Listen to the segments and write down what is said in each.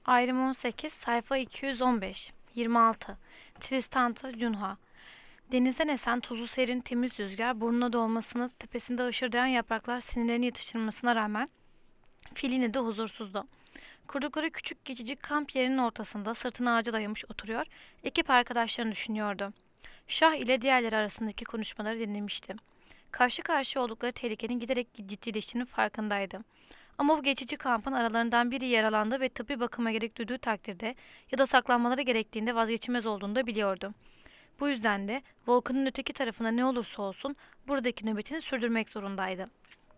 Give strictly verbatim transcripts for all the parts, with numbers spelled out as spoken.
Ayrım on sekiz, sayfa iki yüz on beş. yirmi altı. Tristanta Cunha. Denizden esen tuzlu serin temiz rüzgar burnuna dolmasını, tepesinde ışırdayan yapraklar sinirlerini yatıştırmasına rağmen fil yine de huzursuzdu. Kurdukları küçük geçici kamp yerinin ortasında sırtını ağaca dayamış oturuyor, ekip arkadaşlarını düşünüyordu. Şah ile diğerleri arasındaki konuşmaları dinlemişti. Karşı karşıya oldukları tehlikenin giderek ciddileştiğinin farkındaydı. Ama bu geçici kampın aralarından biri yaralandı ve tıbbi bakıma gerek duyduğu takdirde ya da saklanmaları gerektiğinde vazgeçilmez olduğunu da biliyordu. Bu yüzden de volkanın öteki tarafına ne olursa olsun buradaki nöbetini sürdürmek zorundaydı.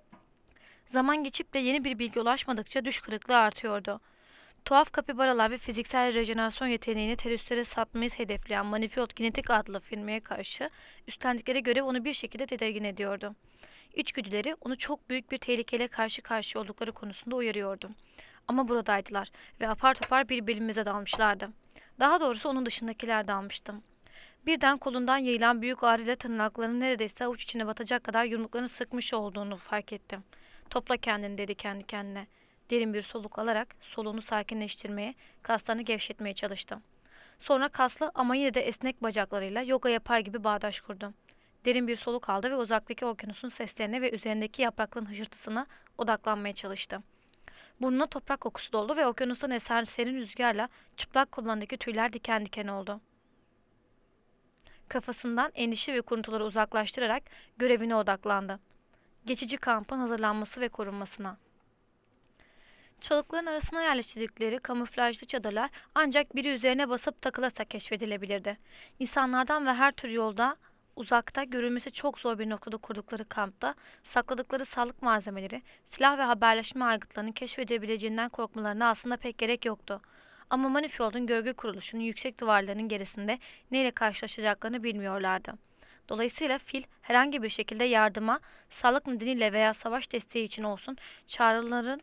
Zaman geçip de yeni bir bilgi ulaşmadıkça düş kırıklığı artıyordu. Tuhaf kapibaralar ve fiziksel rejenerasyon yeteneğini teröristlere satmayı hedefleyen Manifold Genetik adlı firmaya karşı üstlendikleri görev onu bir şekilde tedirgin ediyordu. İçgüdüleri onu çok büyük bir tehlikeyle karşı karşıya oldukları konusunda uyarıyordu. Ama buradaydılar ve apar topar birbirimize dalmışlardı. Daha doğrusu onun dışındakiler dalmıştı. Birden kolundan yayılan büyük ağrıyla tırnaklarının neredeyse avuç içine batacak kadar yumruklarını sıkmış olduğunu fark ettim. Topla kendini dedi kendi kendine. Derin bir soluk alarak soluğunu sakinleştirmeye, kaslarını gevşetmeye çalıştı. Sonra kaslı ama yine de esnek bacaklarıyla yoga yapar gibi bağdaş kurdu. Derin bir soluk aldı ve uzaktaki okyanusun seslerine ve üzerindeki yaprakların hışırtısına odaklanmaya çalıştı. Burnuna toprak kokusu doldu ve okyanustan esen serin rüzgarla çıplak kollarındaki tüyler diken diken oldu. Kafasından endişe ve kuruntuları uzaklaştırarak görevine odaklandı. Geçici kampın hazırlanması ve korunmasına. Çalıkların arasına yerleştirdikleri kamuflajlı çadırlar ancak biri üzerine basıp takılırsa keşfedilebilirdi. İnsanlardan ve her tür yolda uzakta görülmesi çok zor bir noktada kurdukları kampta sakladıkları sağlık malzemeleri, silah ve haberleşme aygıtlarının keşfedebileceğinden korkmalarına aslında pek gerek yoktu. Ama Manifold'un gölge kuruluşunun yüksek duvarlarının gerisinde neyle karşılaşacaklarını bilmiyorlardı. Dolayısıyla fil herhangi bir şekilde yardıma, sağlık nedeniyle veya savaş desteği için olsun çağrıların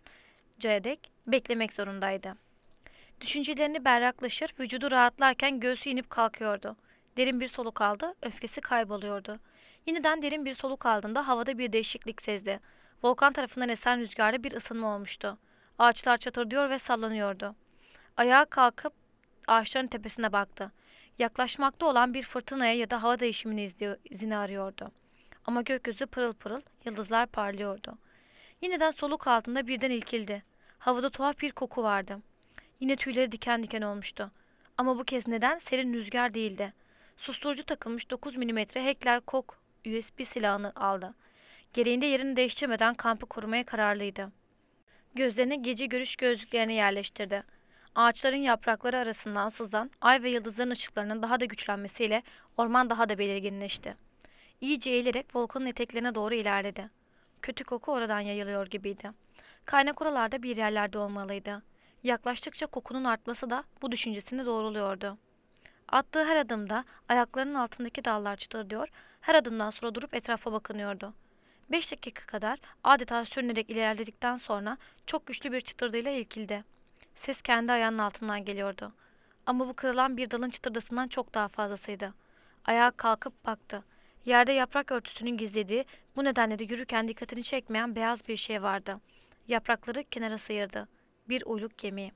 dek beklemek zorundaydı. Düşüncelerini berraklaşır, vücudu rahatlarken göğsü inip kalkıyordu. Derin bir soluk aldı, öfkesi kayboluyordu. Yeniden derin bir soluk aldığında havada bir değişiklik sezdi. Volkan tarafından esen rüzgarda bir ısınma olmuştu. Ağaçlar çatırdıyor ve sallanıyordu. Ayağa kalkıp ağaçların tepesine baktı. Yaklaşmakta olan bir fırtınaya ya da hava değişimini izliyor, izini arıyordu. Ama gökyüzü pırıl pırıl, yıldızlar parlıyordu. Yeniden soluk altında birden ilkildi. Havada tuhaf bir koku vardı. Yine tüyleri diken diken olmuştu. Ama bu kez neden serin rüzgar değildi. Susturucu takılmış dokuz milimetre Heckler Koch U S B silahını aldı. Gereğinde yerini değiştirmeden kampı korumaya kararlıydı. Gözlerini gece görüş gözlüklerine yerleştirdi. Ağaçların yaprakları arasından sızan ay ve yıldızların ışıklarının daha da güçlenmesiyle orman daha da belirginleşti. İyice eğilerek volkanın eteklerine doğru ilerledi. Kötü koku oradan yayılıyor gibiydi. Kaynak oralarda bir yerlerde olmalıydı. Yaklaştıkça kokunun artması da bu düşüncesini doğruluyordu. Attığı her adımda ayaklarının altındaki dallar çıtırdıyor, her adımdan sonra durup etrafa bakınıyordu. Beş dakika kadar adeta sürünerek ilerledikten sonra çok güçlü bir çıtırdıyla irkildi. Ses kendi ayağının altından geliyordu. Ama bu kırılan bir dalın çıtırdasından çok daha fazlasıydı. Ayağa kalkıp baktı. Yerde yaprak örtüsünün gizlediği, bu nedenle de yürürken dikkatini çekmeyen beyaz bir şey vardı. Yaprakları kenara sıyırdı. Bir uyluk gemi.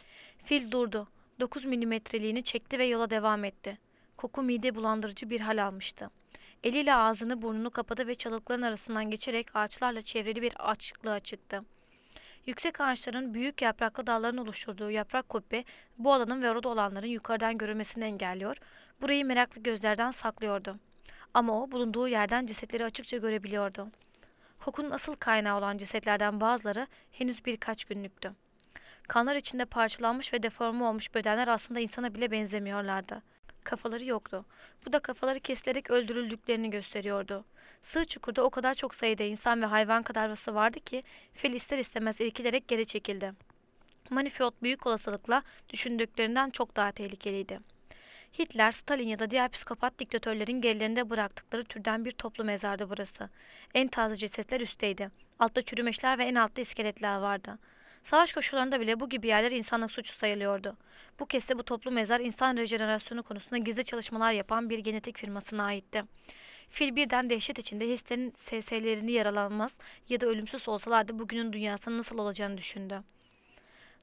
Fil durdu. Dokuz milimetreliğini çekti ve yola devam etti. Koku mide bulandırıcı bir hal almıştı. Eliyle ağzını burnunu kapadı ve çalılıkların arasından geçerek ağaçlarla çevrili bir açıklığa çıktı. Yüksek ağaçların büyük yapraklı dalların oluşturduğu yaprak kubbe bu alanın ve orada olanların yukarıdan görülmesini engelliyor, burayı meraklı gözlerden saklıyordu. Ama o bulunduğu yerden cesetleri açıkça görebiliyordu. Kokunun asıl kaynağı olan cesetlerden bazıları henüz birkaç günlüktü. Kanlar içinde parçalanmış ve deforme olmuş bedenler aslında insana bile benzemiyorlardı. Kafaları yoktu. Bu da kafaları kesilerek öldürüldüklerini gösteriyordu. Sığ çukurda o kadar çok sayıda insan ve hayvan kadarvası vardı ki fil ister istemez irkilerek geri çekildi. Manifold büyük olasılıkla düşündüklerinden çok daha tehlikeliydi. Hitler, Stalin ya da diğer psikopat diktatörlerin gerilerinde bıraktıkları türden bir toplu mezardı burası. En taze cesetler üstteydi. Altta çürümeşler ve en altta iskeletler vardı. Savaş koşullarında bile bu gibi yerler insanlık suçu sayılıyordu. Bu kez de bu toplu mezar insan rejenerasyonu konusunda gizli çalışmalar yapan bir genetik firmasına aitti. Fil birden dehşet içinde hislerin seslerini yaralanmaz ya da ölümsüz olsalardı bugünün dünyasının nasıl olacağını düşündü.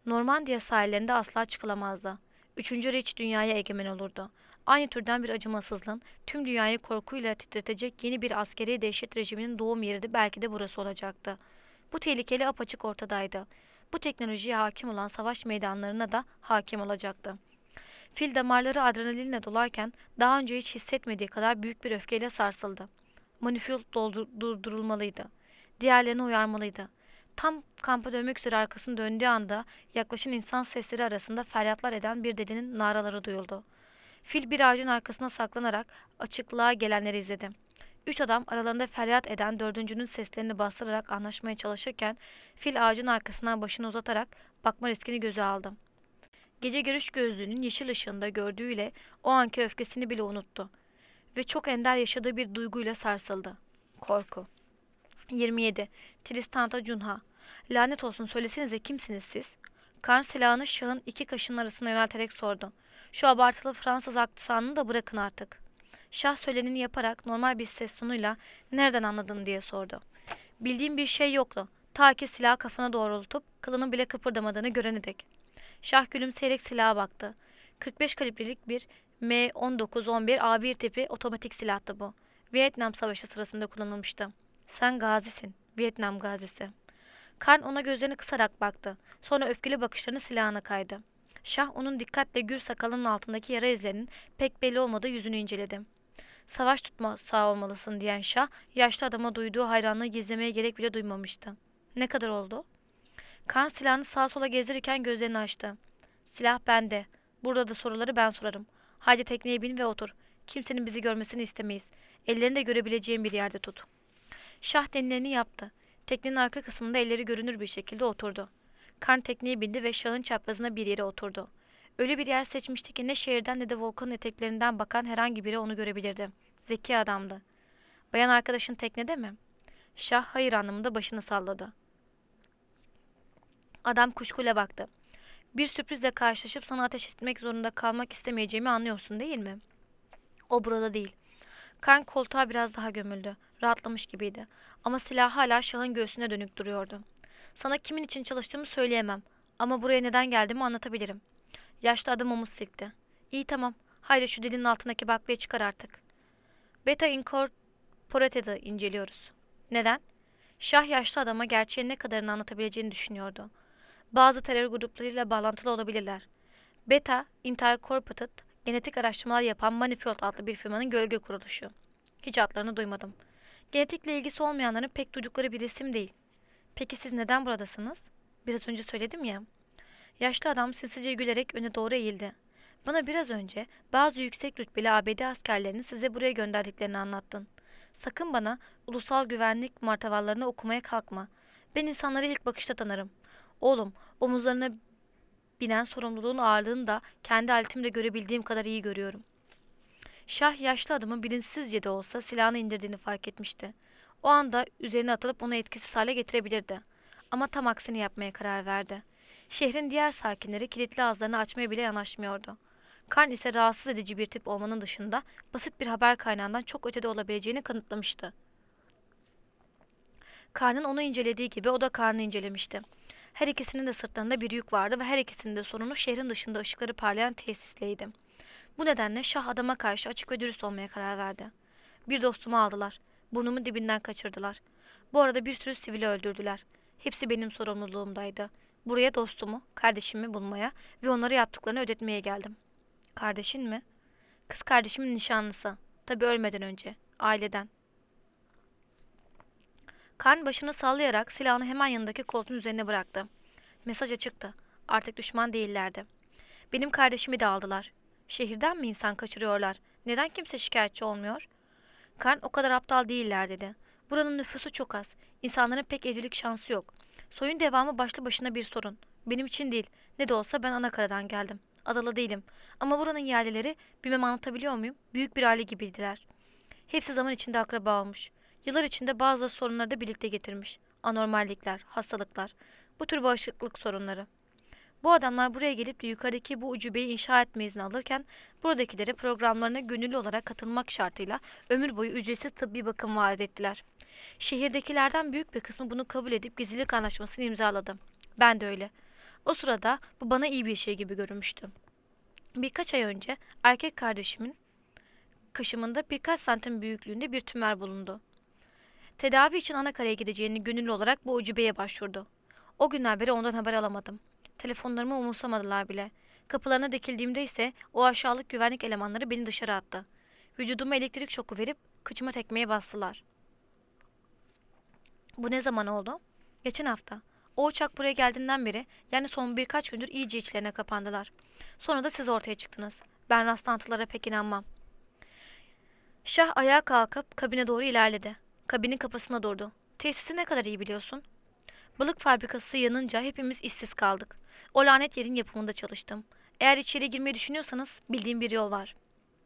Normandiya sahillerinde asla çıkılamazdı. Üçüncü Reich dünyaya egemen olurdu. Aynı türden bir acımasızlığın tüm dünyayı korkuyla titretecek yeni bir askeri dehşet rejiminin doğum yeri de belki de burası olacaktı. Bu tehlikeli apaçık ortadaydı. Bu teknolojiye hakim olan savaş meydanlarına da hakim olacaktı. Fil damarları adrenalinle dolarken daha önce hiç hissetmediği kadar büyük bir öfkeyle sarsıldı. Manifold doldur- durdurulmalıydı. Diğerlerini uyarmalıydı. Tam kampa dönmek üzere arkasını döndüğü anda yaklaşan insan sesleri arasında feryatlar eden bir delinin naraları duyuldu. Fil bir ağacın arkasına saklanarak açıklığa gelenleri izledi. Üç adam aralarında feryat eden dördüncünün seslerini bastırarak anlaşmaya çalışırken fil ağacın arkasından başını uzatarak bakma riskini göze aldı. Gece görüş gözlüğünün yeşil ışığında gördüğüyle o anki öfkesini bile unuttu ve çok ender yaşadığı bir duyguyla sarsıldı. Korku. yirmi yedi. Tristanta Cunha. Lanet olsun, söylesenize, kimsiniz siz? Kan silahını şahın iki kaşının arasına yönelterek sordu. Şu abartılı Fransız aksanını da bırakın artık. Şah söyleneni yaparak normal bir ses tonuyla nereden anladın diye sordu. Bildiğim bir şey yoktu. Ta ki silahı kafana doğrultup kılının bile kıpırdamadığını görene dek. Şah gülümseyerek silaha baktı. kırk beş kalibrelik bir M on dokuz on bir A bir tipi otomatik silahtı bu. Vietnam Savaşı sırasında kullanılmıştı. Sen gazisin, Vietnam gazisi. Karn ona gözlerini kısarak baktı. Sonra öfkeli bakışlarını silahına kaydı. Şah onun dikkatle gür sakalının altındaki yara izlerinin pek belli olmadığı yüzünü inceledi. Savaş tutma sağ olmalısın diyen Şah, yaşlı adama duyduğu hayranlığı gizlemeye gerek bile duymamıştı. Ne kadar oldu? Kan silahını sağa sola gezdirirken gözlerini açtı. Silah bende. Burada da soruları ben sorarım. Haydi tekneye bin ve otur. Kimsenin bizi görmesini istemeyiz. Ellerini de görebileceğim bir yerde tut. Şah denileni yaptı. Teknenin arka kısmında elleri görünür bir şekilde oturdu. Karn tekneye bindi ve şahın çaprazına bir yere oturdu. Öyle bir yer seçmişti ki ne şehirden ne de volkanın eteklerinden bakan herhangi biri onu görebilirdi. Zeki adamdı. Bayan arkadaşın teknede mi? Şah hayır anlamında başını salladı. Adam kuşkuyla baktı. Bir sürprizle karşılaşıp sana ateş etmek zorunda kalmak istemeyeceğimi anlıyorsun değil mi? O burada değil. Kan koltuğa biraz daha gömüldü. Rahatlamış gibiydi. Ama silah hala Şah'ın göğsüne dönük duruyordu. Sana kimin için çalıştığımı söyleyemem. Ama buraya neden geldiğimi anlatabilirim. Yaşlı adam omuz silkti. İyi, tamam. Haydi şu dilin altındaki baklayı çıkar artık. Beta Incorporated'ı inceliyoruz. Neden? Şah yaşlı adama gerçeğin ne kadarını anlatabileceğini düşünüyordu. Bazı terör gruplarıyla bağlantılı olabilirler. Beta Incorporated, genetik araştırmalar yapan Manifold adlı bir firmanın gölge kuruluşu. Hiç adlarını duymadım. Genetikle ilgisi olmayanların pek duydukları bir isim değil. Peki siz neden buradasınız? Biraz önce söyledim ya. Yaşlı adam sinsice gülerek öne doğru eğildi. Bana biraz önce bazı yüksek rütbeli A B D askerlerinin size buraya gönderdiklerini anlattın. Sakın bana ulusal güvenlik martavallarını okumaya kalkma. Ben insanları ilk bakışta tanırım. Oğlum, omuzlarına binen sorumluluğun ağırlığını da kendi aletimle görebildiğim kadar iyi görüyorum. Şah yaşlı adamın bilinçsizce de olsa silahını indirdiğini fark etmişti. O anda üzerine atılıp onu etkisiz hale getirebilirdi. Ama tam aksini yapmaya karar verdi. Şehrin diğer sakinleri kilitli ağızlarını açmaya bile yanaşmıyordu. Karn ise rahatsız edici bir tip olmanın dışında basit bir haber kaynağından çok ötede olabileceğini kanıtlamıştı. Karnın onu incelediği gibi o da Karn'ı incelemişti. Her ikisinin de sırtlarında bir yük vardı ve her ikisinin de sorunu şehrin dışında ışıkları parlayan tesisleydi. Bu nedenle Şah adama karşı açık ve dürüst olmaya karar verdi. Bir dostumu aldılar. Burnumun dibinden kaçırdılar. Bu arada bir sürü sivili öldürdüler. Hepsi benim sorumluluğumdaydı. Buraya dostumu, kardeşimi bulmaya ve onlara yaptıklarını ödetmeye geldim. Kardeşin mi? Kız kardeşimin nişanlısı. Tabii ölmeden önce. Aileden. Karn başını sallayarak silahını hemen yanındaki koltuğun üzerine bıraktı. Mesaj açıktı. Artık düşman değillerdi. Benim kardeşimi de aldılar. Şehirden mi insan kaçırıyorlar? Neden kimse şikayetçi olmuyor? Karn o kadar aptal değiller dedi. Buranın nüfusu çok az. İnsanların pek evlilik şansı yok. Soyun devamı başlı başına bir sorun. Benim için değil. Ne de olsa ben Anakaradan geldim. Adalı değilim. Ama buranın yerlileri, bilmem anlatabiliyor muyum? Büyük bir aile gibiydiler. Hepsi zaman içinde akraba olmuş. Yıllar içinde bazı sorunları da birlikte getirmiş. Anormallikler, hastalıklar. Bu tür bağışıklık sorunları. Bu adamlar buraya gelip de yukarıdaki bu ucubeyi inşa etme izni alırken buradakilere programlarına gönüllü olarak katılmak şartıyla ömür boyu ücretsiz tıbbi bakım vaat ettiler. Şehirdekilerden büyük bir kısmı bunu kabul edip gizlilik anlaşmasını imzaladı. Ben de öyle. O sırada bu bana iyi bir şey gibi görünmüştü. Birkaç ay önce erkek kardeşimin kaşımında birkaç santim büyüklüğünde bir tümör bulundu. Tedavi için Anakara'ya gideceğini gönüllü olarak bu ucubeye başvurdu. O günden beri ondan haber alamadım. Telefonlarımı umursamadılar bile. Kapılarına dikildiğimde ise o aşağılık güvenlik elemanları beni dışarı attı. Vücuduma elektrik şoku verip kıçıma tekmeye bastılar. Bu ne zaman oldu? Geçen hafta. O uçak buraya geldiğinden beri, yani son birkaç gündür iyice içlerine kapandılar. Sonra da siz ortaya çıktınız. Ben rastlantılara pek inanmam. Şah ayağa kalkıp kabine doğru ilerledi. Kabinin kapısına durdu. Tesisi ne kadar iyi biliyorsun? Balık fabrikası yanınca hepimiz işsiz kaldık. O lanet yerin yapımında çalıştım. Eğer içeri girmeyi düşünüyorsanız bildiğim bir yol var.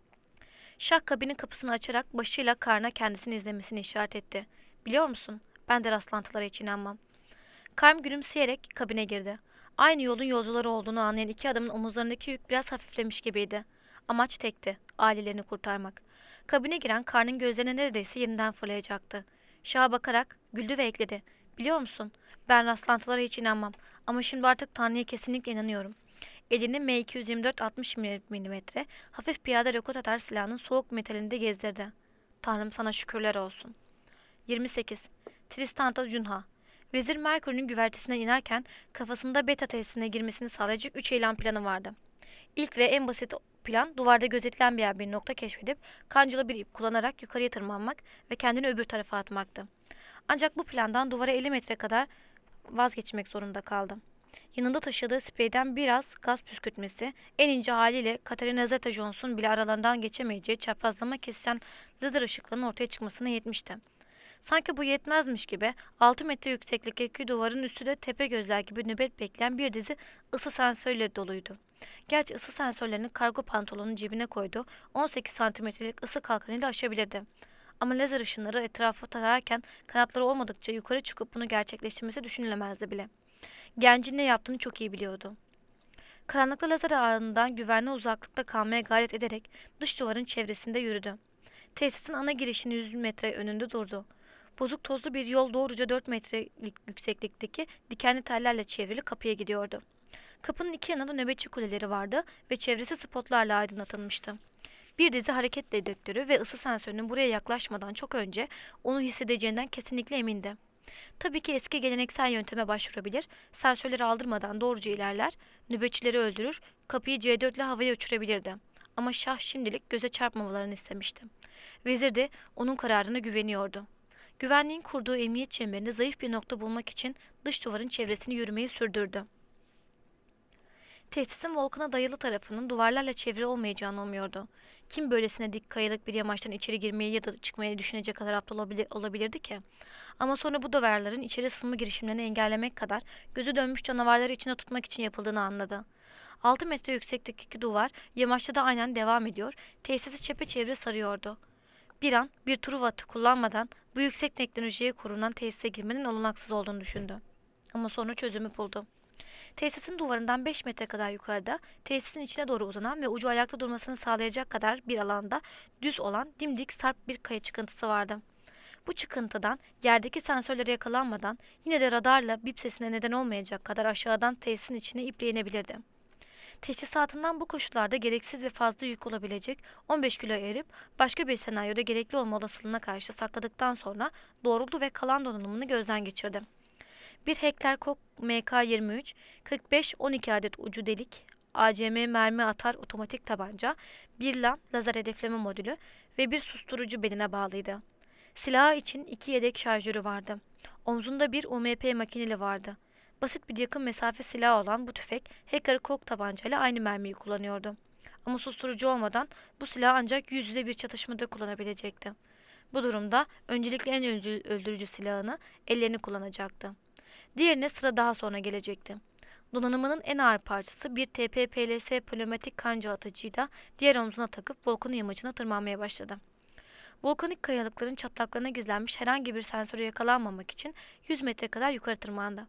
Şah kabinin kapısını açarak başıyla karnına kendisini izlemesini işaret etti. Biliyor musun? Ben de rastlantılara hiç inanmam. Karm gülümseyerek kabine girdi. Aynı yolun yolcuları olduğunu anlayan iki adamın omuzlarındaki yük biraz hafiflemiş gibiydi. Amaç tekti, ailelerini kurtarmak. Kabine giren Karn'ın gözlerine neredeyse yerinden fırlayacaktı. Şah'a bakarak güldü ve ekledi. Biliyor musun? Ben rastlantılara hiç inanmam. Ama şimdi artık Tanrı'ya kesinlikle inanıyorum. Elini M iki yüz yirmi dört altmış milimetre hafif piyade rokot atar silahının soğuk metalinde gezdirdi. Tanrım sana şükürler olsun. yirmi sekiz. Tristanta Cunha. Vezir Mercury'nin güvertesine inerken kafasında beta tesisine girmesini sağlayacak üç eylem planı vardı. İlk ve en basit plan duvarda gözetilen bir yer bir nokta keşfedip kancalı bir ip kullanarak yukarıya tırmanmak ve kendini öbür tarafa atmaktı. Ancak bu plandan duvara elli metre kadar vazgeçmek zorunda kaldı. Yanında taşıdığı spreyden biraz gaz püskürtmesi, en ince haliyle Catherine Zeta-Jones'un bile aralarından geçemeyeceği çaprazlama kesişen lazer ışıklarının ortaya çıkmasına yetmişti. Sanki bu yetmezmiş gibi altı metre yükseklikteki duvarın üstü de tepe gözler gibi nöbet bekleyen bir dizi ısı sensörüyle doluydu. Gerçi ısı sensörlerini kargo pantolonun cebine koydu, on sekiz santimetrelik ısı kalkanıyla aşabilirdi. Ama lazer ışınları etrafı tararken kanatları olmadıkça yukarı çıkıp bunu gerçekleştirmesi düşünülemezdi bile. Gencin ne yaptığını çok iyi biliyordu. Karanlıkta lazer ağından güvenli uzaklıkta kalmaya gayret ederek dış duvarın çevresinde yürüdü. Tesisin ana girişinin yüz metre önünde durdu. Bozuk tozlu bir yol doğruca dört metrelik yükseklikteki dikenli tellerle çevrili kapıya gidiyordu. Kapının iki yanında nöbetçi kuleleri vardı ve çevresi spotlarla aydınlatılmıştı. Bir dizi hareket dedektörü ve ısı sensörünün buraya yaklaşmadan çok önce onu hissedeceğinden kesinlikle emindi. Tabii ki eski geleneksel yönteme başvurabilir, sensörleri aldırmadan doğruca ilerler, nöbetçileri öldürür, kapıyı C dört ile havaya uçurabilirdi. Ama Şah şimdilik göze çarpmamalarını istemişti. Vezir de onun kararına güveniyordu. Güvenliğin kurduğu emniyet çemberinde zayıf bir nokta bulmak için dış duvarın çevresini yürümeyi sürdürdü. Tesisin volkana dayalı tarafının duvarlarla çevrili olmayacağını umuyordu. Kim böylesine dik kayalık bir yamaçtan içeri girmeyi ya da çıkmayı düşünecek kadar aptal olabili- olabilirdi ki? Ama sonra bu duvarların içeri sızma girişimlerini engellemek kadar gözü dönmüş canavarları içinde tutmak için yapıldığını anladı. Altı metre yükseklikteki duvar yamaçta da aynen devam ediyor, tesisi çepeçevre sarıyordu. Bir an bir Truva atı kullanmadan bu yüksek teknolojiye korunan tesise girmenin olanaksız olduğunu düşündü. Ama sonra çözümü buldu. Tesisin duvarından beş metre kadar yukarıda, tesisin içine doğru uzanan ve ucu ayakta durmasını sağlayacak kadar bir alanda düz olan dimdik sarp bir kaya çıkıntısı vardı. Bu çıkıntıdan yerdeki sensörlere yakalanmadan yine de radarla bip sesine neden olmayacak kadar aşağıdan tesisin içine iple inebilirdi. Teçhizatından bu koşullarda gereksiz ve fazla yük olabilecek on beş kilo erip başka bir senaryoda gerekli olma olasılığına karşı sakladıktan sonra doğruldu ve kalan donanımını gözden geçirdi. Bir Heckler Koch M K yirmi üç, kırk beş on iki adet ucu delik, A C M mermi atar otomatik tabanca, bir LAN lazer hedefleme modülü ve bir susturucu beline bağlıydı. Silahı için iki yedek şarjörü vardı. Omzunda bir U M P makineli vardı. Basit bir yakın mesafe silahı olan bu tüfek, Heckler Koch tabancayla aynı mermiyi kullanıyordu. Ama susturucu olmadan bu silahı ancak yüz yüze bir çatışmada kullanabilecekti. Bu durumda öncelikle en öldürücü silahını, ellerini kullanacaktı. Diğerine sıra daha sonra gelecekti. Donanımının en ağır parçası bir T P P L S pneumatik kanca atıcıyı da diğer omzuna takıp volkanın yamacına tırmanmaya başladı. Volkanik kayalıkların çatlaklarına gizlenmiş herhangi bir sensöre yakalanmamak için yüz metre kadar yukarı tırmandı.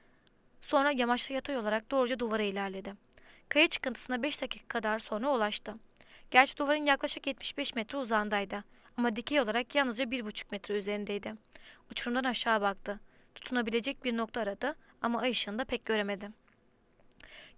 Sonra yamaçta yatay olarak doğruca duvara ilerledi. Kaya çıkıntısına beş dakika kadar sonra ulaştı. Gerçi duvarın yaklaşık yetmiş beş metre uzağındaydı ama dikey olarak yalnızca bir buçuk metre üzerindeydi. Uçurumdan aşağı baktı. Tutunabilecek bir nokta aradı ama ay ışığında pek göremedi.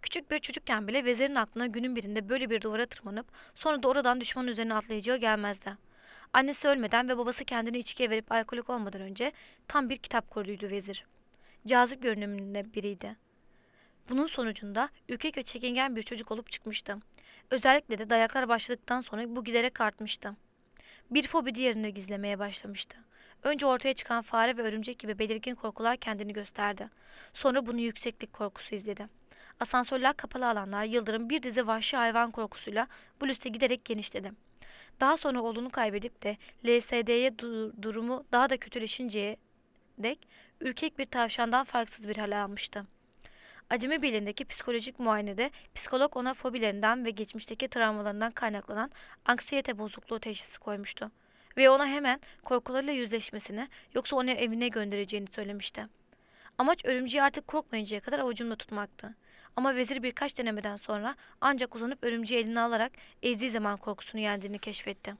Küçük bir çocukken bile vezirin aklına günün birinde böyle bir duvara tırmanıp sonra da oradan düşmanın üzerine atlayacağı gelmezdi. Annesi ölmeden ve babası kendini içkiye verip alkolik olmadan önce tam bir kitap kurduydü vezir. Cazip görünümlü biriydi. Bunun sonucunda ürkek ve çekingen bir çocuk olup çıkmıştı. Özellikle de dayaklar başladıktan sonra bu giderek artmıştı. Bir fobi diğerini gizlemeye başlamıştı. Önce ortaya çıkan fare ve örümcek gibi belirgin korkular kendini gösterdi. Sonra bunu yükseklik korkusu izledi. Asansörler, kapalı alanlar, yıldırım, bir dizi vahşi hayvan korkusuyla bu liste giderek genişledi. Daha sonra oğlunu kaybedip de L S D'ye du- durumu daha da kötüleşinceye dek ürkek bir tavşandan farksız bir hal almıştı. Acemi Birliği'ndeki psikolojik muayenede psikolog ona fobilerinden ve geçmişteki travmalarından kaynaklanan anksiyete bozukluğu teşhisi koymuştu. Ve ona hemen korkularıyla yüzleşmesini yoksa onu evine göndereceğini söylemişti. Amaç örümceği artık korkmayıncaya kadar avucumda tutmaktı. Ama vezir birkaç denemeden sonra ancak uzanıp örümceği eline alarak ezdiği zaman korkusunu yendiğini keşfetti.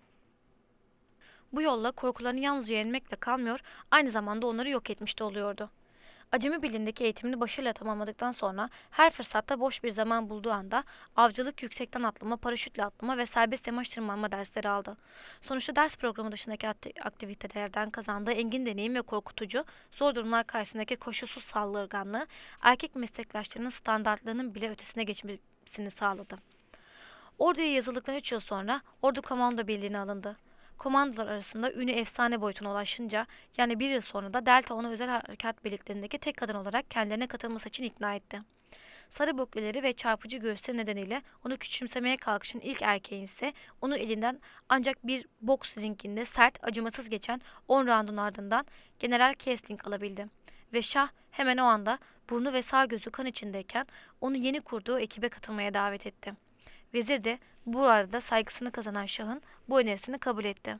Bu yolla korkularını yalnızca yenmekle kalmıyor, aynı zamanda onları yok etmiş de oluyordu. Acemi Birliği'ndeki eğitimini başarıyla tamamladıktan sonra her fırsatta boş bir zaman bulduğu anda avcılık, yüksekten atlama, paraşütle atlama ve serbest yamaç tırmanma dersleri aldı. Sonuçta ders programı dışındaki aktivitelerden kazandığı engin deneyim ve korkutucu, zor durumlar karşısındaki koşulsuz saldırganlığı erkek meslektaşlarının standartlarının bile ötesine geçmesini sağladı. Orduya yazıldıktan üç yıl sonra Ordu Komando Birliği'ne alındı. Komandolar arasında ünü efsane boyutuna ulaşınca, yani bir yıl sonra da Delta onu özel harekat birliklerindeki tek kadın olarak kendilerine katılması için ikna etti. Sarı bukleleri ve çarpıcı göğüsleri nedeniyle onu küçümsemeye kalkışan ilk erkeğin ise onu elinden ancak bir boks ringinde sert, acımasız geçen on roundun ardından General Kesling alabildi. Ve Şah hemen o anda burnu ve sağ gözü kan içindeyken onu yeni kurduğu ekibe katılmaya davet etti. Vezir de bu arada saygısını kazanan Şah'ın bu önerisini kabul etti.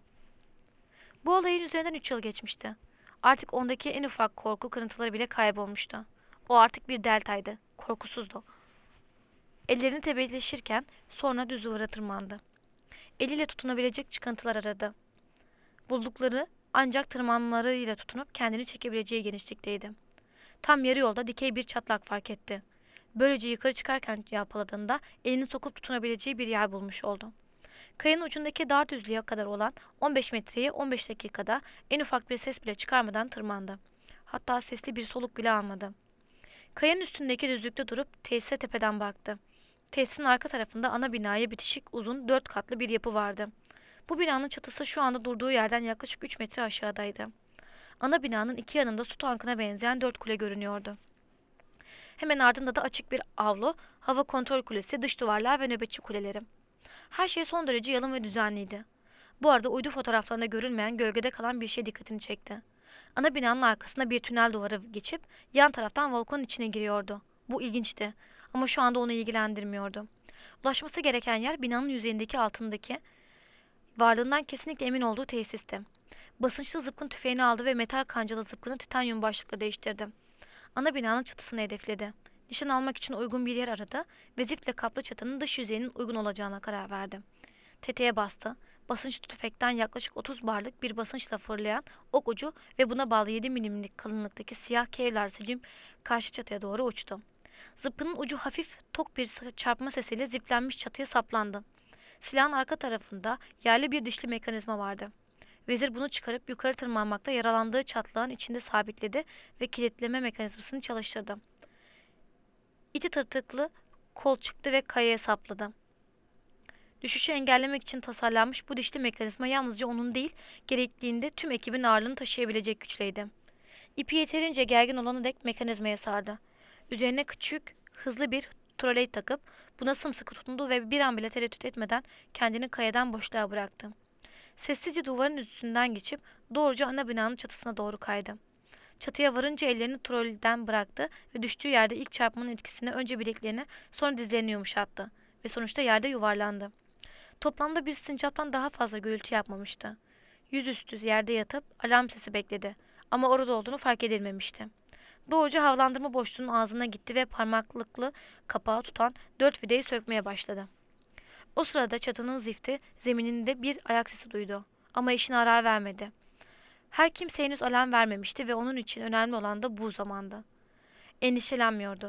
Bu olayın üzerinden üç yıl geçmişti. Artık ondaki en ufak korku kırıntıları bile kaybolmuştu. O artık bir deltaydı. Korkusuzdu. Ellerini tebelleşirken sonra düz duvara tırmandı. Eliyle tutunabilecek çıkıntılar aradı. Buldukları ancak tırmanmalarıyla tutunup kendini çekebileceği genişlikteydi. Tam yarı yolda dikey bir çatlak fark etti. Böylece yukarı çıkarken yalpaladığında elini sokup tutunabileceği bir yer bulmuş oldu. Kayanın ucundaki dar düzlüğe kadar olan on beş metreyi on beş dakikada en ufak bir ses bile çıkarmadan tırmandı. Hatta sesli bir soluk bile almadı. Kayanın üstündeki düzlükte durup tesise tepeden baktı. Tesisin arka tarafında ana binaya bitişik uzun dört katlı bir yapı vardı. Bu binanın çatısı şu anda durduğu yerden yaklaşık üç metre aşağıdaydı. Ana binanın iki yanında su tankına benzeyen dört kule görünüyordu. Hemen ardında da açık bir avlu, hava kontrol kulesi, dış duvarlar ve nöbetçi kuleleri. Her şey son derece yalın ve düzenliydi. Bu arada uydu fotoğraflarında görülmeyen gölgede kalan bir şey dikkatini çekti. Ana binanın arkasında bir tünel duvarı geçip yan taraftan volkanın içine giriyordu. Bu ilginçti ama şu anda onu ilgilendirmiyordu. Ulaşması gereken yer binanın yüzeyindeki altındaki varlığından kesinlikle emin olduğu tesisti. Basınçlı zıpkın tüfeğini aldı ve metal kancalı zıpkını titanyum başlıkla değiştirdi. Ana binanın çatısını hedefledi. Nişan almak için uygun bir yer aradı ve ziftle kaplı çatının dış yüzeyinin uygun olacağına karar verdi. Tetiğe bastı. Basınçlı tüfekten yaklaşık otuz barlık bir basınçla fırlayan ok ucu ve buna bağlı yedi milimlik kalınlıktaki siyah kevlar sicim karşı çatıya doğru uçtu. Zıpkının ucu hafif, tok bir çarpma sesiyle ziplenmiş çatıya saplandı. Silahın arka tarafında yerli bir dişli mekanizma vardı. Vezir bunu çıkarıp yukarı tırmanmakta yaralandığı çatlağın içinde sabitledi ve kilitleme mekanizmasını çalıştırdı. İti tırtıklı kol çıktı ve kayaya sapladı. Düşüşü engellemek için tasarlanmış bu dişli mekanizma yalnızca onun değil, gerektiğinde tüm ekibin ağırlığını taşıyabilecek güçteydi. İpi yeterince gergin olana dek mekanizmaya sardı. Üzerine küçük, hızlı bir troley takıp buna sımsıkı tutundu ve bir an bile tereddüt etmeden kendini kayadan boşluğa bıraktı. Sessizce duvarın üstünden geçip doğruca ana binanın çatısına doğru kaydı. Çatıya varınca ellerini trolden bıraktı ve düştüğü yerde ilk çarpmanın etkisine önce bileklerini sonra dizlerini yumuşattı ve sonuçta yerde yuvarlandı. Toplamda bir sincaptan daha fazla gürültü yapmamıştı. Yüzüstü yerde yatıp alarm sesi bekledi ama orada olduğunu fark edilmemişti. Doğruca havalandırma boşluğunun ağzına gitti ve parmaklıklı kapağı tutan dört vidayı sökmeye başladı. O sırada çatının zifti zemininde bir ayak sesi duydu ama işine ara vermedi. Her kimse henüz alarm vermemişti ve onun için önemli olan da bu zamandı. Endişelenmiyordu.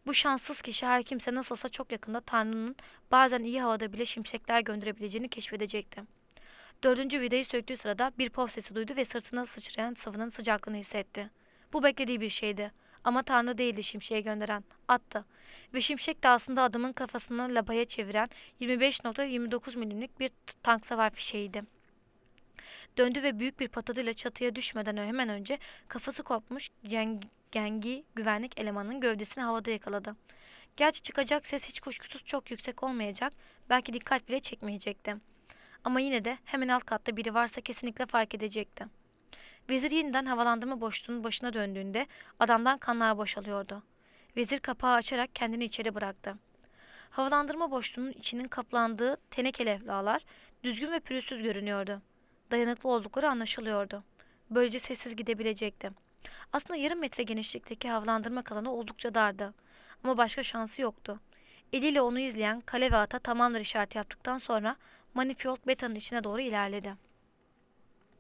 Bu şanssız kişi her kimse nasılsa çok yakında Tanrı'nın bazen iyi havada bile şimşekler gönderebileceğini keşfedecekti. Dördüncü vidayı söktüğü sırada bir pov sesi duydu ve sırtına sıçrayan sıvının sıcaklığını hissetti. Bu beklediği bir şeydi. Ama Tanrı değildi şimşeği gönderen. Attı. Ve şimşek de aslında adamın kafasını labaya çeviren yirmi beş nokta yirmi dokuz milimlik bir tank savar fişeğiydi. Döndü ve büyük bir patadıyla çatıya düşmeden hemen önce kafası kopmuş Gengi güvenlik elemanının gövdesini havada yakaladı. Gerçi çıkacak ses hiç kuşkusuz çok yüksek olmayacak, belki dikkat bile çekmeyecekti. Ama yine de hemen alt katta biri varsa kesinlikle fark edecekti. Vezir yeniden havalandırma boşluğunun başına döndüğünde adamdan kanlar boşalıyordu. Vezir kapağı açarak kendini içeri bıraktı. Havalandırma boşluğunun içinin kaplandığı teneke levhalar düzgün ve pürüzsüz görünüyordu. Dayanıklı oldukları anlaşılıyordu. Böylece sessiz gidebilecekti. Aslında yarım metre genişlikteki havalandırma alanı oldukça dardı. Ama başka şansı yoktu. Eliyle onu izleyen kale ve ata tamamdır işareti yaptıktan sonra manifold betanın içine doğru ilerledi.